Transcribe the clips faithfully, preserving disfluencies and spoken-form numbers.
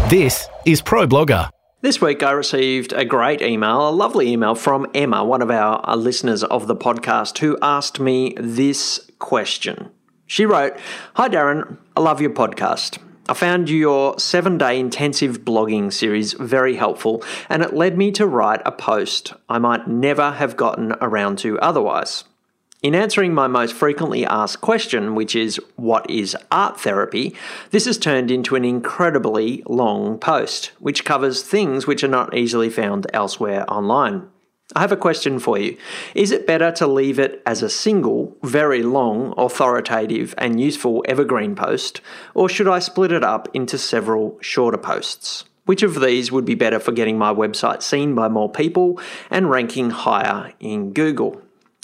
This is ProBlogger. This week I received a great email, a lovely email from Emma, one of our listeners of the podcast, who asked me this question. She wrote, "Hi Darren, I love your podcast. I found your seven-day intensive blogging series very helpful, and it led me to write a post I might never have gotten around to otherwise. In answering my most frequently asked question, which is, what is art therapy, this has turned into an incredibly long post, which covers things which are not easily found elsewhere online. I have a question for you. Is it better to leave it as a single, very long, authoritative and useful evergreen post, or should I split it up into several shorter posts? Which of these would be better for getting my website seen by more people and ranking higher in Google?"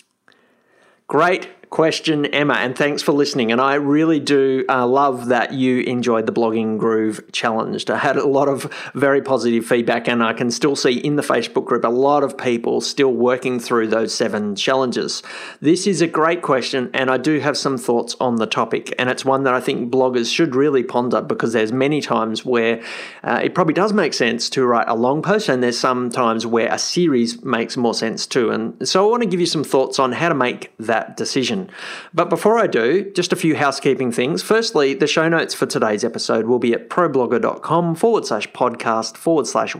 Great question, Emma, and thanks for listening. And I really do uh, love that you enjoyed the Blogging Groove Challenge. I had a lot of very positive feedback, and I can still see in the Facebook group a lot of people still working through those seven challenges. This is a great question, and I do have some thoughts on the topic, and it's one that I think bloggers should really ponder, because there's many times where uh, it probably does make sense to write a long post, and there's some times where a series makes more sense too. And so I want to give you some thoughts on how to make that decision. But before I do, just a few housekeeping things. Firstly, the show notes for today's episode will be at problogger.com forward slash podcast forward slash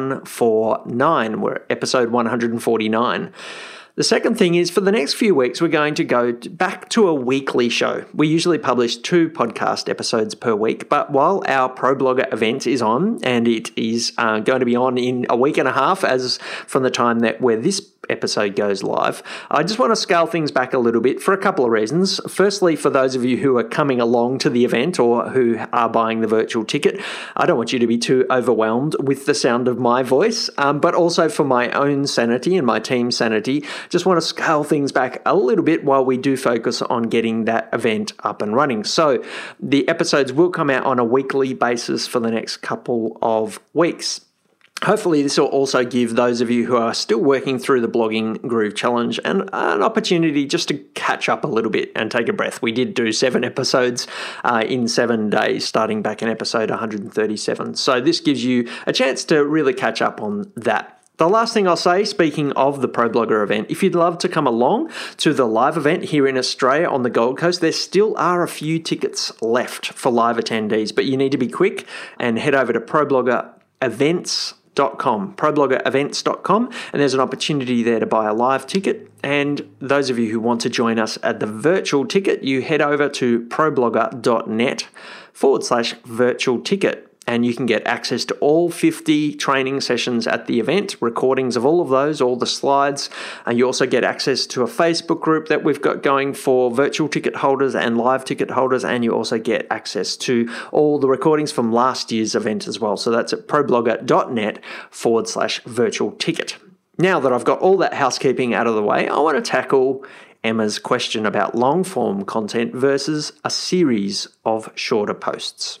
149. We're at episode one forty-nine. The second thing is, for the next few weeks, we're going to go back to a weekly show. We usually publish two podcast episodes per week, but while our ProBlogger event is on, and it is uh, going to be on in a week and a half as from the time that where this episode goes live, I just want to scale things back a little bit for a couple of reasons. Firstly, for those of you who are coming along to the event or who are buying the virtual ticket, I don't want you to be too overwhelmed with the sound of my voice, um, but also for my own sanity and my team's sanity, just want to scale things back a little bit while we do focus on getting that event up and running. So the episodes will come out on a weekly basis for the next couple of weeks. Hopefully this will also give those of you who are still working through the Blogging Groove Challenge an, an opportunity just to catch up a little bit and take a breath. We did do seven episodes uh, in seven days, starting back in episode one thirty-seven. So this gives you a chance to really catch up on that. The last thing I'll say, speaking of the ProBlogger event, if you'd love to come along to the live event here in Australia on the Gold Coast, there still are a few tickets left for live attendees, but you need to be quick and head over to ProBlogger events dot com, ProBlogger events dot com, and there's an opportunity there to buy a live ticket. And those of you who want to join us at the virtual ticket, you head over to problogger.net forward slash virtual ticket. And you can get access to all fifty training sessions at the event, recordings of all of those, all the slides. And you also get access to a Facebook group that we've got going for virtual ticket holders and live ticket holders. And you also get access to all the recordings from last year's event as well. So that's at problogger.net forward slash virtual ticket. Now that I've got all that housekeeping out of the way, I want to tackle Emma's question about long form content versus a series of shorter posts.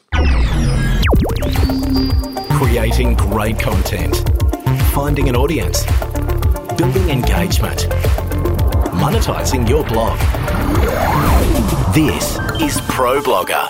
Creating great content, finding an audience, building engagement, monetizing your blog. This is ProBlogger.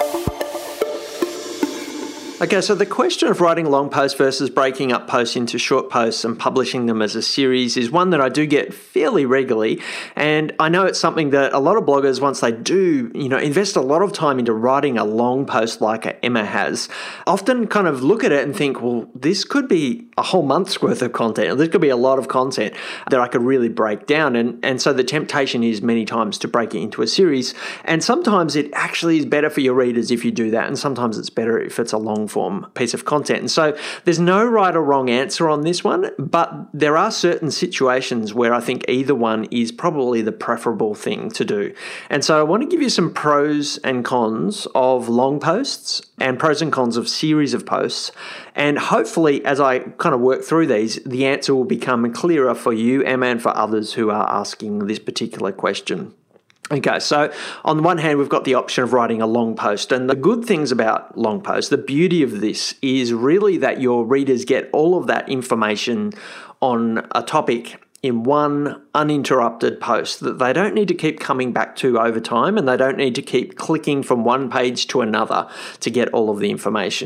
Okay, so the question of writing long posts versus breaking up posts into short posts and publishing them as a series is one that I do get fairly regularly. And I know it's something that a lot of bloggers, once they do, you know, invest a lot of time into writing a long post like Emma has, often kind of look at it and think, well, this could be a whole month's worth of content. Or this could be a lot of content that I could really break down. And, and so the temptation is many times to break it into a series. And sometimes it actually is better for your readers if you do that. And sometimes it's better if it's a long form piece of content. And so there's no right or wrong answer on this one, but there are certain situations where I think either one is probably the preferable thing to do. And so I want to give you some pros and cons of long posts and pros and cons of series of posts. And hopefully, as I kind of work through these, the answer will become clearer for you, Emma, and for others who are asking this particular question. Okay, so on the one hand, we've got the option of writing a long post. And the good things about long posts, the beauty of this is really that your readers get all of that information on a topic in one uninterrupted post that they don't need to keep coming back to over time, and they don't need to keep clicking from one page to another to get all of the information.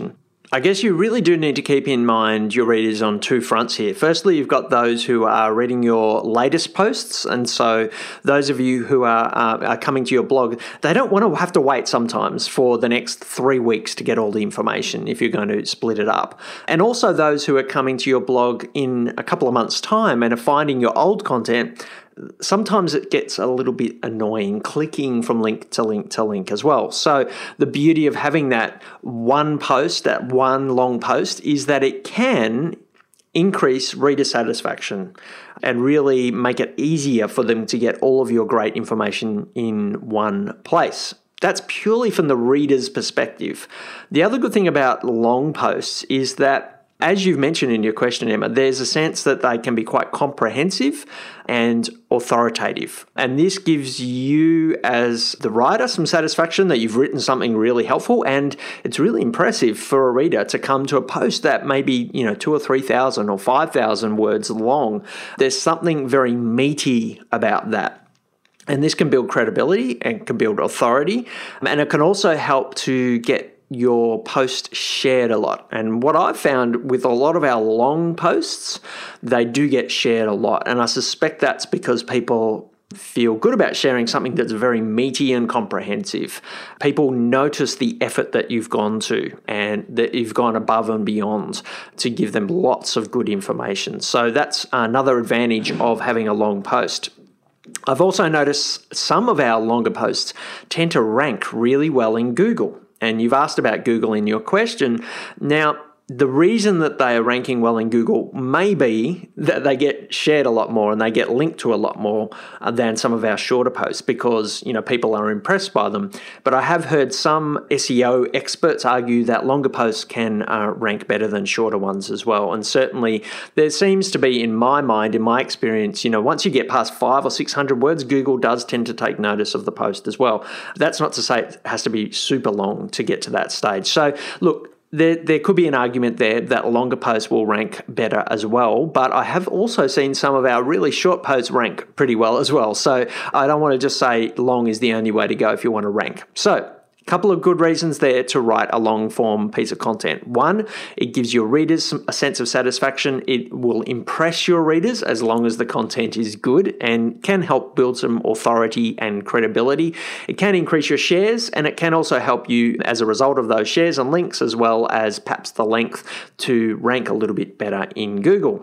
I guess you really do need to keep in mind your readers on two fronts here. Firstly, you've got those who are reading your latest posts. And so those of you who are, uh, are coming to your blog, they don't want to have to wait sometimes for the next three weeks to get all the information if you're going to split it up. And also those who are coming to your blog in a couple of months' time and are finding your old content. Sometimes it gets a little bit annoying clicking from link to link to link as well. So the beauty of having that one post, that one long post, is that it can increase reader satisfaction and really make it easier for them to get all of your great information in one place. That's purely from the reader's perspective. The other good thing about long posts is that, as you've mentioned in your question, Emma, there's a sense that they can be quite comprehensive and authoritative. And this gives you, as the writer, some satisfaction that you've written something really helpful. And it's really impressive for a reader to come to a post that may be, you know, two or three thousand or five thousand words long. There's something very meaty about that. And this can build credibility and can build authority. And it can also help to get your post shared a lot. And what I've found with a lot of our long posts, they do get shared a lot. And I suspect that's because people feel good about sharing something that's very meaty and comprehensive. People notice the effort that you've gone to and that you've gone above and beyond to give them lots of good information. So that's another advantage of having a long post. I've also noticed some of our longer posts tend to rank really well in Google. And you've asked about Google in your question. Now, the reason that they are ranking well in Google may be that they get shared a lot more and they get linked to a lot more than some of our shorter posts because, you know, people are impressed by them. But I have heard some S E O experts argue that longer posts can uh, rank better than shorter ones as well. And certainly there seems to be, in my mind, in my experience, you know, once you get past five or six hundred words, Google does tend to take notice of the post as well. That's not to say it has to be super long to get to that stage. So look, There, there could be an argument there that longer posts will rank better as well, but I have also seen some of our really short posts rank pretty well as well. So I don't want to just say long is the only way to go if you want to rank. So a couple of good reasons there to write a long form piece of content. One, it gives your readers a sense of satisfaction. It will impress your readers as long as the content is good and can help build some authority and credibility. It can increase your shares and it can also help you as a result of those shares and links, as well as perhaps the length, to rank a little bit better in Google.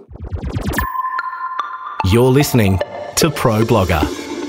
You're listening to Pro Blogger.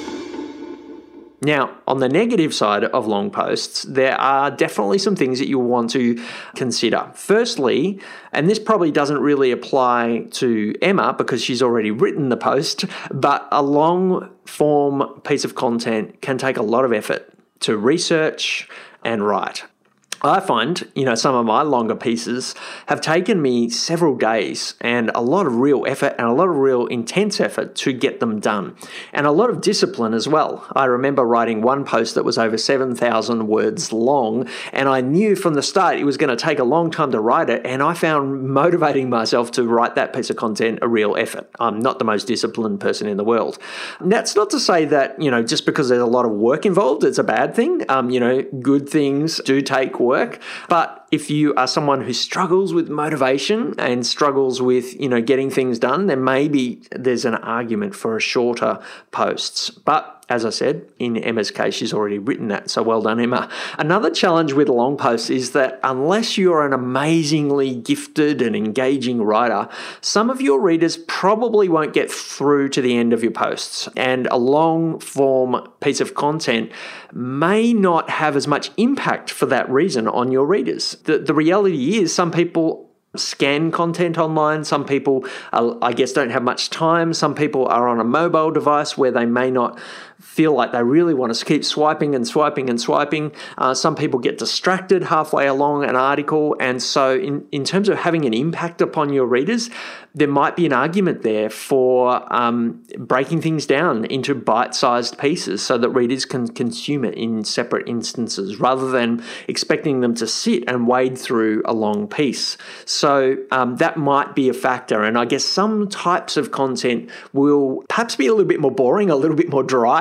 Now, on the negative side of long posts, there are definitely some things that you'll want to consider. Firstly, and this probably doesn't really apply to Emma because she's already written the post, but a long form piece of content can take a lot of effort to research and write. I find, you know, some of my longer pieces have taken me several days and a lot of real effort and a lot of real intense effort to get them done, and a lot of discipline as well. I remember writing one post that was over seven thousand words long, and I knew from the start it was going to take a long time to write it, and I found motivating myself to write that piece of content a real effort. I'm not the most disciplined person in the world. And that's not to say that, you know, just because there's a lot of work involved, it's a bad thing. Um, you know, good things do take work. Work. But if you are someone who struggles with motivation and struggles with, you know, getting things done, then maybe there's an argument for a shorter posts. But as I said, in Emma's case, she's already written that. So well done, Emma. Another challenge with long posts is that unless you're an amazingly gifted and engaging writer, some of your readers probably won't get through to the end of your posts. And a long form piece of content may not have as much impact for that reason on your readers. The, the reality is some people scan content online. Some people, uh, I guess, don't have much time. Some people are on a mobile device where they may not feel like they really want to keep swiping and swiping and swiping. Uh, some people get distracted halfway along an article. And so in, in terms of having an impact upon your readers, there might be an argument there for um, breaking things down into bite-sized pieces so that readers can consume it in separate instances rather than expecting them to sit and wade through a long piece. So um, that might be a factor. And I guess some types of content will perhaps be a little bit more boring, a little bit more dry,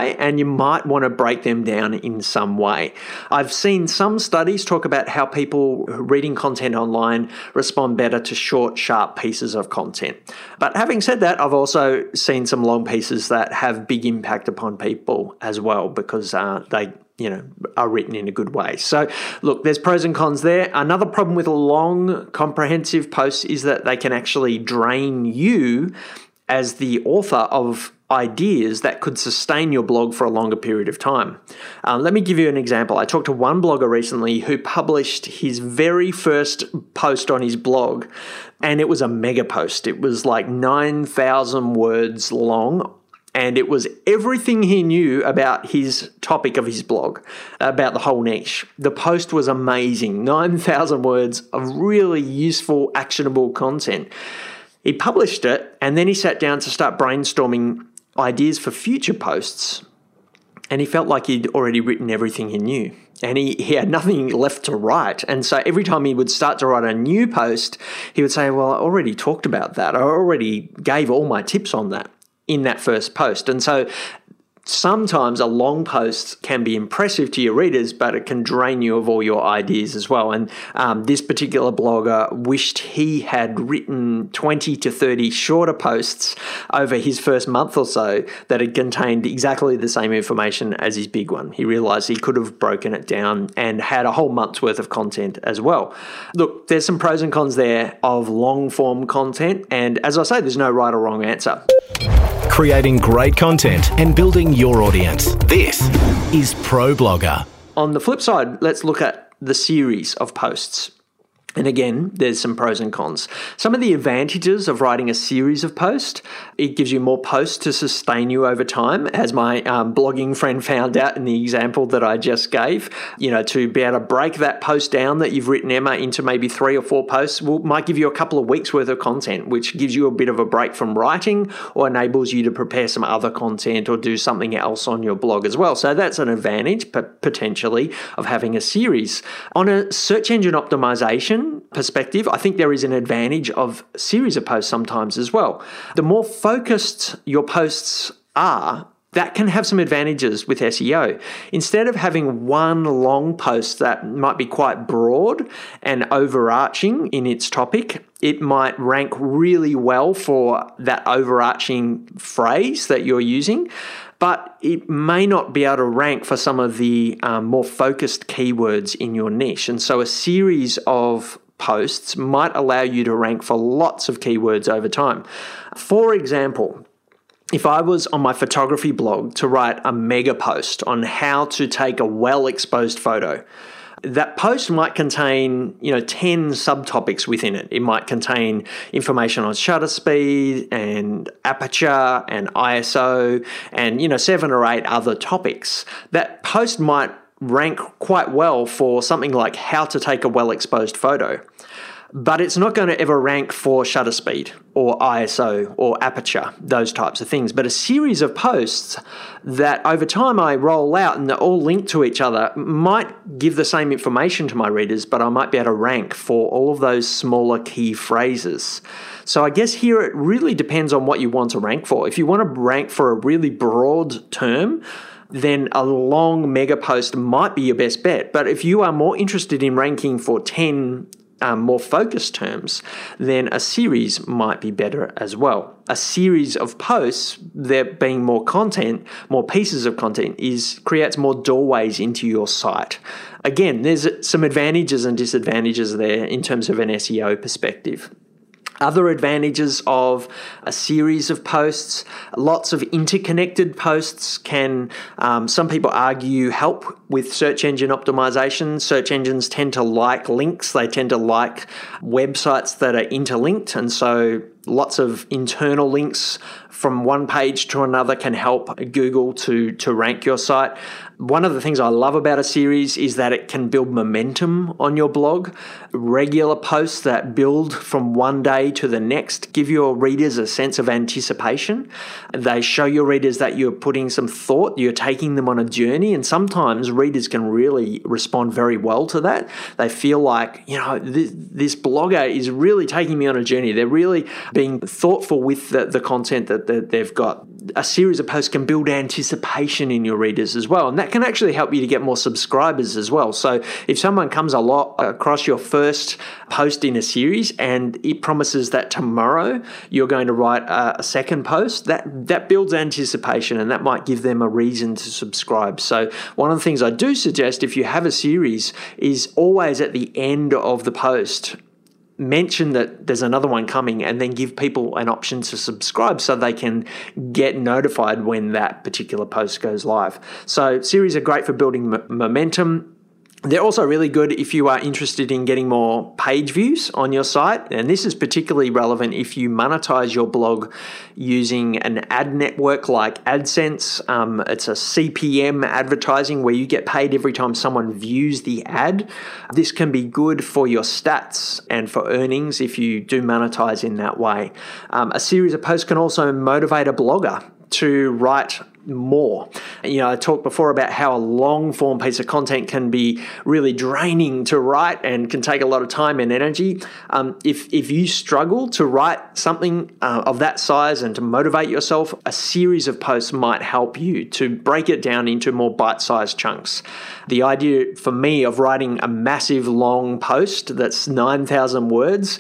way, and you might want to break them down in some way. I've seen some studies talk about how people reading content online respond better to short, sharp pieces of content. But having said that, I've also seen some long pieces that have big impact upon people as well, because uh, they you know, are written in a good way. So look, there's pros and cons there. Another problem with long, comprehensive posts is that they can actually drain you as the author of ideas that could sustain your blog for a longer period of time. Um, let me give you an example. I talked to one blogger recently who published his very first post on his blog, and it was a mega post. It was like nine thousand words long, and it was everything he knew about his topic of his blog, about the whole niche. The post was amazing, nine thousand words of really useful, actionable content. He published it, and then he sat down to start brainstorming ideas for future posts, and he felt like he'd already written everything he knew. And he, he had nothing left to write. And so every time he would start to write a new post, he would say, well, I already talked about that. I already gave all my tips on that in that first post. And so sometimes a long post can be impressive to your readers, but it can drain you of all your ideas as well. And um, this particular blogger wished he had written twenty to thirty shorter posts over his first month or so that had contained exactly the same information as his big one. He realized he could have broken it down and had a whole month's worth of content as well. Look, there's some pros and cons there of long form content. And as I say, there's no right or wrong answer. Creating great content and building your audience. This is ProBlogger. On the flip side, let's look at the series of posts. And again, there's some pros and cons. Some of the advantages of writing a series of posts, it gives you more posts to sustain you over time, as my um, blogging friend found out in the example that I just gave. You know, to be able to break that post down that you've written, Emma, into maybe three or four posts will, might give you a couple of weeks worth of content, which gives you a bit of a break from writing or enables you to prepare some other content or do something else on your blog as well. So that's an advantage, potentially, of having a series. On a search engine optimization perspective, I think there is an advantage of a series of posts sometimes as well. The more focused your posts are, that can have some advantages with S E O. Instead of having one long post that might be quite broad and overarching in its topic, it might rank really well for that overarching phrase that you're using, but it may not be able to rank for some of the um, more focused keywords in your niche. And so a series of posts might allow you to rank for lots of keywords over time. For example, if I was on my photography blog to write a mega post on how to take a well-exposed photo, that post might contain, you know, ten subtopics within it. It might contain information on shutter speed and aperture and I S O and, you know, seven or eight other topics. That post might rank quite well for something like how to take a well-exposed photo. But it's not going to ever rank for shutter speed or I S O or aperture, those types of things. But a series of posts that over time I roll out and they're all linked to each other might give the same information to my readers, but I might be able to rank for all of those smaller key phrases. So I guess here it really depends on what you want to rank for. If you want to rank for a really broad term, then a long mega post might be your best bet. But if you are more interested in ranking for ten Um, more focused terms, then a series might be better as well. A series of posts, there being more content, more pieces of content, is creates more doorways into your site. Again, there's some advantages and disadvantages there in terms of an S E O perspective. Other advantages of a series of posts, lots of interconnected posts can, um, some people argue, help with search engine optimization. Search engines tend to like links. They tend to like websites that are interlinked. And so lots of internal links from one page to another can help Google to, to rank your site. One of the things I love about a series is that it can build momentum on your blog. Regular posts that build from one day to the next give your readers a sense of anticipation. They show your readers that you're putting some thought, you're taking them on a journey, and sometimes readers can really respond very well to that. They feel like, you know, this, this blogger is really taking me on a journey. They're really being thoughtful with the, the content that, that they've got. a series of posts can build anticipation in your readers as well. And that can actually help you to get more subscribers as well. So if someone comes a lot across your first post in a series and it promises that tomorrow you're going to write a, a second post, that, that builds anticipation and that might give them a reason to subscribe. So one of the things I do suggest if you have a series is always at the end of the post, mention that there's another one coming and then give people an option to subscribe so they can get notified when that particular post goes live. So series are great for building m- momentum. They're also really good if you are interested in getting more page views on your site. And this is particularly relevant if you monetize your blog using an ad network like AdSense. Um, it's a C P M advertising where you get paid every time someone views the ad. This can be good for your stats and for earnings if you do monetize in that way. Um, a series of posts can also motivate a blogger to write more. You know, I talked before about how a long form piece of content can be really draining to write and can take a lot of time and energy. Um, if, if you struggle to write something uh, of that size and to motivate yourself, a series of posts might help you to break it down into more bite-sized chunks. The idea for me of writing a massive long post that's nine thousand words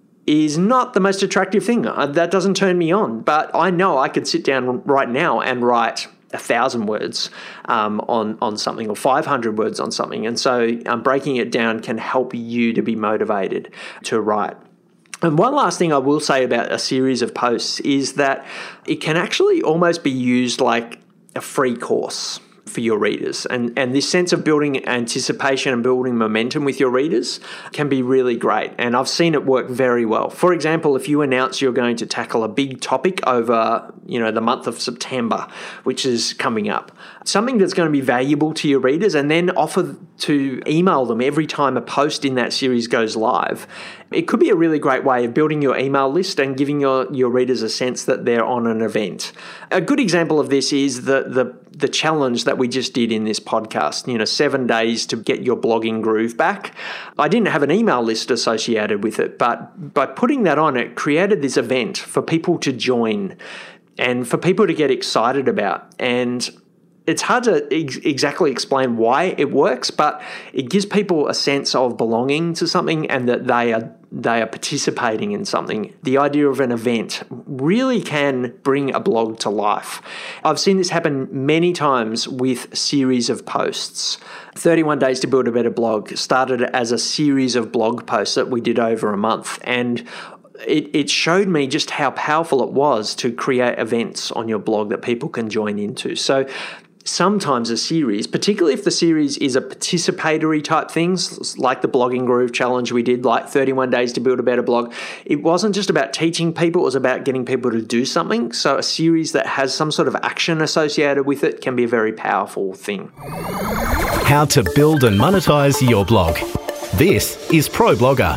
is not the most attractive thing. That doesn't turn me on. But I know I could sit down right now and write a thousand words um, on, on something or five hundred words on something. And so um, breaking it down can help you to be motivated to write. And one last thing I will say about a series of posts is that it can actually almost be used like a free course for your readers. And, and this sense of building anticipation and building momentum with your readers can be really great. And I've seen it work very well. For example, if you announce you're going to tackle a big topic over, you know, the month of September, which is coming up, something that's going to be valuable to your readers, and then offer to email them every time a post in that series goes live, it could be a really great way of building your email list and giving your, your readers a sense that they're on an event. A good example of this is the, the, the challenge that we just did in this podcast, you know, seven days to get your blogging groove back. I didn't have an email list associated with it, but by putting that on, it created this event for people to join and for people to get excited about. And it's hard to ex- exactly explain why it works, but it gives people a sense of belonging to something and that they are they are participating in something. The idea of an event really can bring a blog to life. I've seen this happen many times with series of posts. thirty-one Days to Build a Better Blog started as a series of blog posts that we did over a month, and It, it showed me just how powerful it was to create events on your blog that people can join into. So sometimes a series, particularly if the series is a participatory type things, like the Blogging Groove Challenge we did, like thirty-one Days to Build a Better Blog, it wasn't just about teaching people, it was about getting people to do something. So a series that has some sort of action associated with it can be a very powerful thing. How to build and monetize your blog. This is ProBlogger.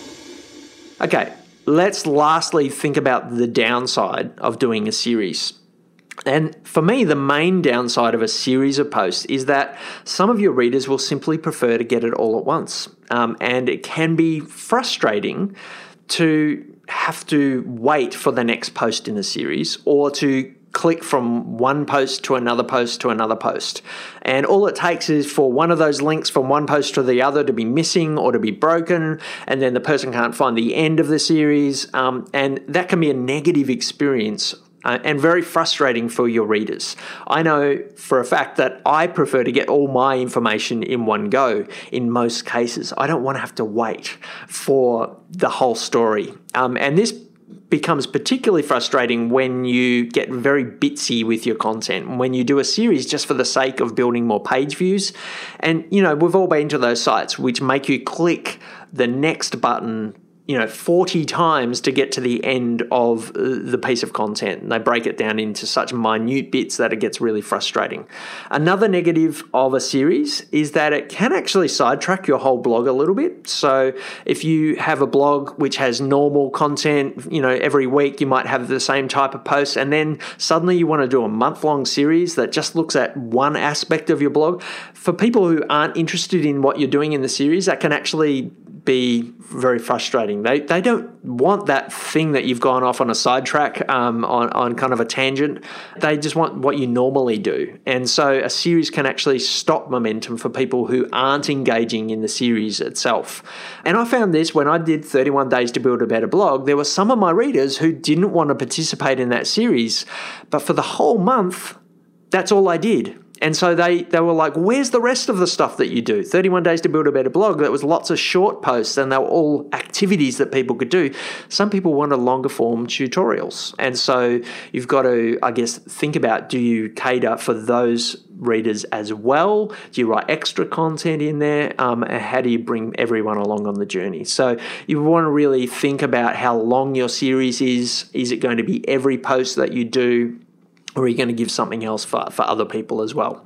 Okay. Let's lastly think about the downside of doing a series. And for me, the main downside of a series of posts is that some of your readers will simply prefer to get it all at once. Um, and it can be frustrating to have to wait for the next post in a series or to click from one post to another post to another post. And all it takes is for one of those links from one post to the other to be missing or to be broken, and then the person can't find the end of the series. Um, and that can be a negative experience uh, and very frustrating for your readers. I know for a fact that I prefer to get all my information in one go in most cases. I don't want to have to wait for the whole story. Um, and this becomes particularly frustrating when you get very bitsy with your content, when you do a series just for the sake of building more page views. And, you know, we've all been to those sites which make you click the next button, you know, forty times to get to the end of the piece of content. And they break it down into such minute bits that it gets really frustrating. Another negative of a series is that it can actually sidetrack your whole blog a little bit. So if you have a blog which has normal content, you know, every week you might have the same type of posts, and then suddenly you want to do a month-long series that just looks at one aspect of your blog. For people who aren't interested in what you're doing in the series, that can actually be very frustrating. They they don't want that thing that you've gone off on a sidetrack, um, on, on kind of a tangent. They just want what you normally do. And so a series can actually stop momentum for people who aren't engaging in the series itself. And I found this when I did thirty-one Days to Build a Better Blog. There were some of my readers who didn't want to participate in that series, but for the whole month, that's all I did. And so they, they were like, where's the rest of the stuff that you do? thirty-one Days to Build a Better Blog, that was lots of short posts and they were all activities that people could do. Some people wanted longer form tutorials. And so you've got to, I guess, think about, do you cater for those readers as well? Do you write extra content in there? Um, and how do you bring everyone along on the journey? So you want to really think about how long your series is. Is it going to be every post that you do? Or are you going to give something else for, for other people as well?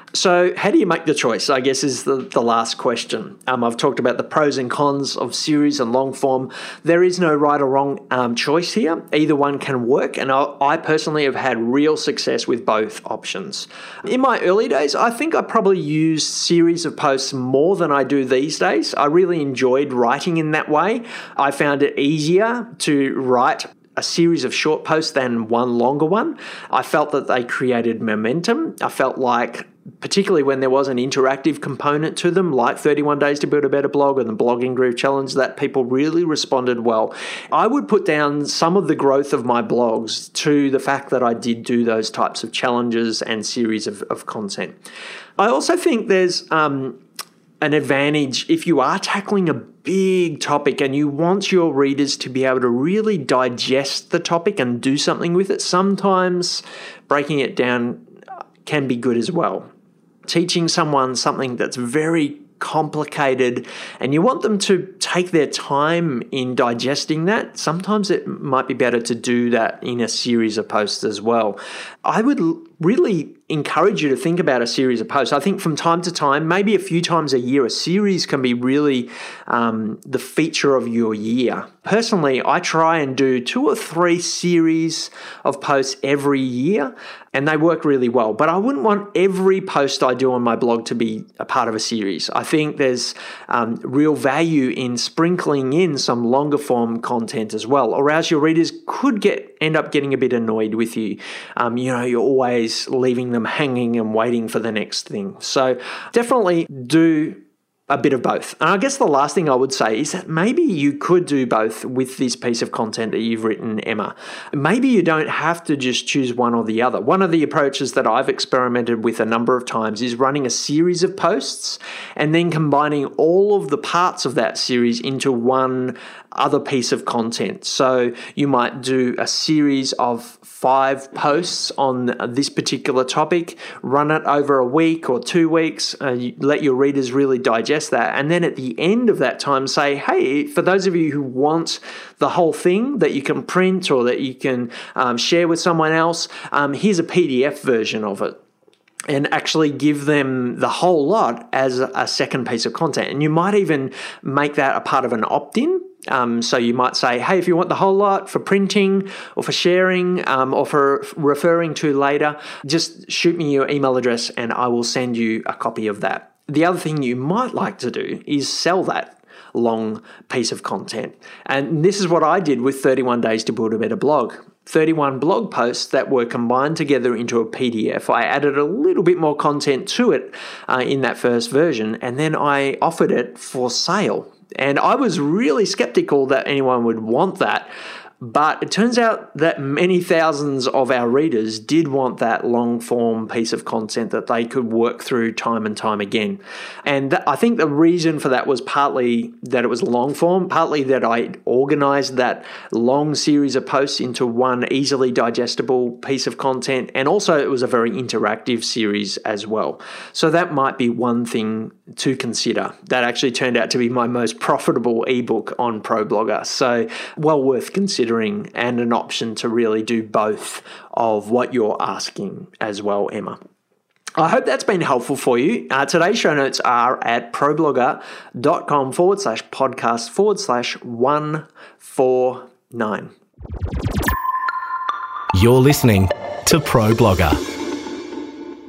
So how do you make the choice, I guess, is the, the last question. Um, I've talked about the pros and cons of series and long form. There is no right or wrong um, choice here. Either one can work, and I, I personally have had real success with both options. In my early days, I think I probably used series of posts more than I do these days. I really enjoyed writing in that way. I found it easier to write a series of short posts than one longer one. I felt that they created momentum. I felt like, particularly when there was an interactive component to them, like thirty-one Days to Build a Better Blog and the Blogging Groove Challenge, that people really responded well. I would put down some of the growth of my blogs to the fact that I did do those types of challenges and series of, of content. I also think there's um, an advantage if you are tackling a big topic and you want your readers to be able to really digest the topic and do something with it. Sometimes breaking it down can be good as well. Teaching someone something that's very complicated and you want them to take their time in digesting that, sometimes it might be better to do that in a series of posts as well. I would really encourage you to think about a series of posts. I think from time to time, maybe a few times a year, a series can be really um, the feature of your year. Personally, I try and do two or three series of posts every year, and they work really well. But I wouldn't want every post I do on my blog to be a part of a series. I think there's um, real value in sprinkling in some longer form content as well, or else your readers could get end up getting a bit annoyed with you. Um, you know, you're always leaving them hanging and waiting for the next thing. So definitely do a bit of both. And I guess the last thing I would say is that maybe you could do both with this piece of content that you've written, Emma. Maybe you don't have to just choose one or the other. One of the approaches that I've experimented with a number of times is running a series of posts and then combining all of the parts of that series into one other piece of content. So you might do a series of five posts on this particular topic, run it over a week or two weeks, uh, you let your readers really digest that. And then at the end of that time, say, hey, for those of you who want the whole thing that you can print or that you can um, share with someone else, um, here's a P D F version of it. And actually give them the whole lot as a second piece of content. And you might even make that a part of an opt-in. Um, so you might say, hey, if you want the whole lot for printing or for sharing um, or for referring to later, just shoot me your email address and I will send you a copy of that. The other thing you might like to do is sell that long piece of content. And this is what I did with thirty-one Days to Build a Better Blog. thirty-one blog posts that were combined together into a P D F. I added a little bit more content to it uh, in that first version, and then I offered it for sale. And I was really skeptical that anyone would want that. But it turns out that many thousands of our readers did want that long form piece of content that they could work through time and time again. And th- I think the reason for that was partly that it was long form, partly that I organized that long series of posts into one easily digestible piece of content. And also it was a very interactive series as well. So that might be one thing to consider. That actually turned out to be my most profitable ebook on ProBlogger. So well worth considering. And an option to really do both of what you're asking as well, Emma. I hope that's been helpful for you. Uh, today's show notes are at problogger.com forward slash podcast forward slash 149. You're listening to ProBlogger.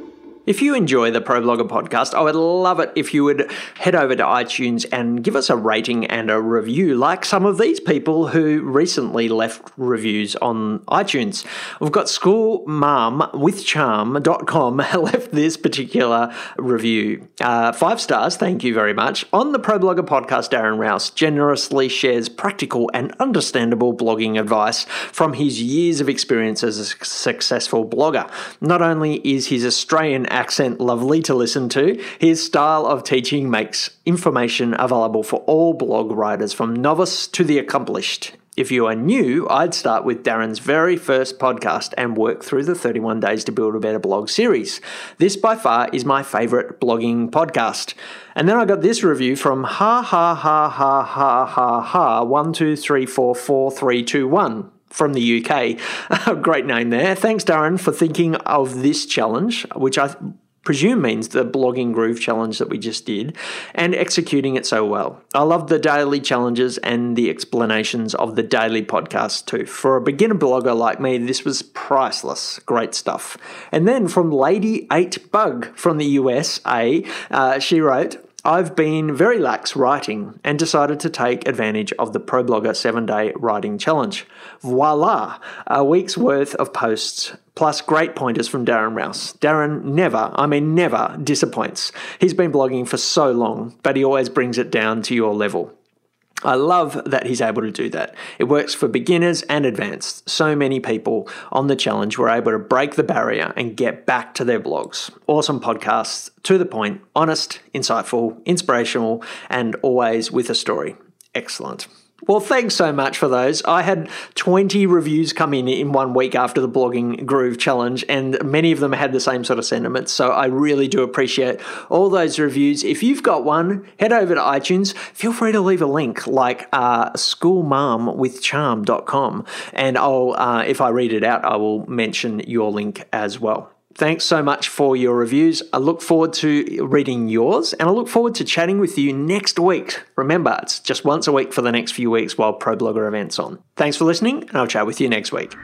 If you enjoy the ProBlogger podcast, I would love it if you would head over to iTunes and give us a rating and a review, like some of these people who recently left reviews on iTunes. We've got school mom with charm dot com left this particular review. Uh, five stars, thank you very much. On the ProBlogger podcast, Darren Rowse generously shares practical and understandable blogging advice from his years of experience as a successful blogger. Not only is his Australian accent lovely to listen to, his style of teaching makes information available for all blog writers, from novice to the accomplished. If you are new, I'd start with Darren's very first podcast and work through the thirty-one Days to Build a Better Blog series. This by far is my favourite blogging podcast. And then I got this review from ha ha ha ha ha ha ha one two three four four three two one. From the U K. Great name there. Thanks, Darren, for thinking of this challenge, which I presume means the Blogging Groove challenge that we just did, and executing it so well. I love the daily challenges and the explanations of the daily podcast too. For a beginner blogger like me, this was priceless. Great stuff. And then from Lady eight Bug from the U S A, uh, she wrote, I've been very lax writing and decided to take advantage of the ProBlogger seven-day writing challenge. Voila! A week's worth of posts plus great pointers from Darren Rowse. Darren never, I mean never, disappoints. He's been blogging for so long, but he always brings it down to your level. I love that he's able to do that. It works for beginners and advanced. So many people on the challenge were able to break the barrier and get back to their blogs. Awesome podcasts, to the point, honest, insightful, inspirational, and always with a story. Excellent. Well, thanks so much for those. I had twenty reviews come in in one week after the Blogging Groove Challenge, and many of them had the same sort of sentiments, so I really do appreciate all those reviews. If you've got one, head over to iTunes. Feel free to leave a link like uh, school mom with charm dot com, and I'll, uh, if I read it out, I will mention your link as well. Thanks so much for your reviews. I look forward to reading yours, and I look forward to chatting with you next week. Remember, it's just once a week for the next few weeks while ProBlogger event's on. Thanks for listening, and I'll chat with you next week.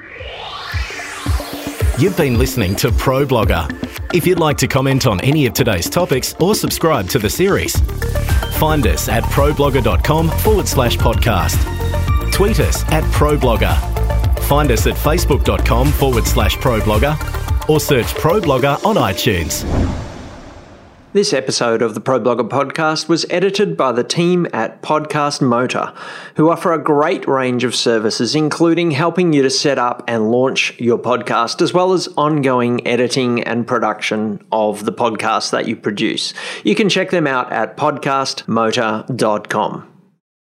You've been listening to ProBlogger. If you'd like to comment on any of today's topics or subscribe to the series, find us at problogger.com forward slash podcast. Tweet us at ProBlogger. Find us at facebook.com forward slash ProBlogger. Or search ProBlogger on iTunes. This episode of the ProBlogger podcast was edited by the team at Podcast Motor, who offer a great range of services, including helping you to set up and launch your podcast, as well as ongoing editing and production of the podcast that you produce. You can check them out at podcast motor dot com.